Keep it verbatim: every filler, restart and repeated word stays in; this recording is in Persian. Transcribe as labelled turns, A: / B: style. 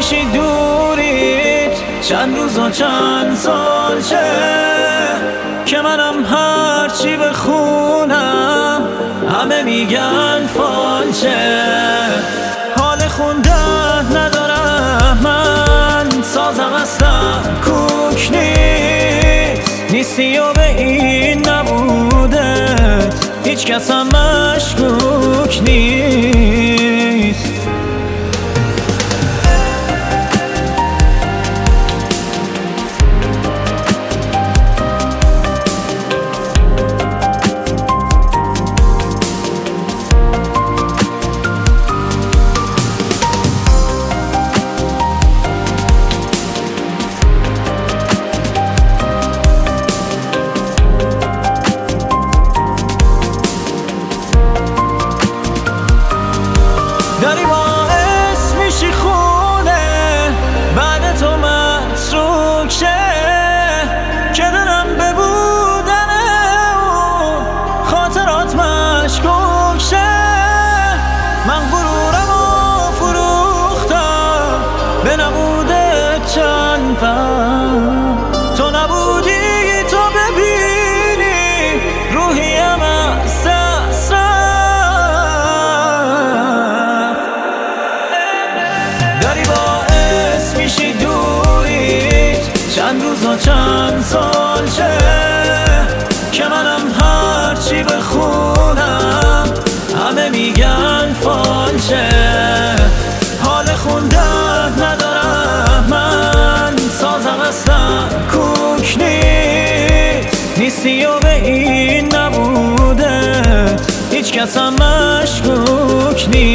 A: میشی دورید چند روز و چند سال شه که منم هرچی بخونم همه میگن فالشه. حال خوندن ندارم من، سازم اصلا کوک نیست، نیستی و به این نبودت هیچ کس هم مشکوک نیست. داری باعث میشی خونه بعد تو متروک شه که دارم به بودن اون خاطرات مشکوک شه. من غرورم و فروختم به نبوده چند فهم، تو نبودی تو ببینی روحیم از دست رفت. داری باعث میشی دورید چند روز و چند سال شه که منم هرچی بخونم همه میگن فالشه. حال خوندن ندارم من، سازم اصلا کوک نیست، نیستی و به این نبوده هیچ کس هم مشکوک نیست.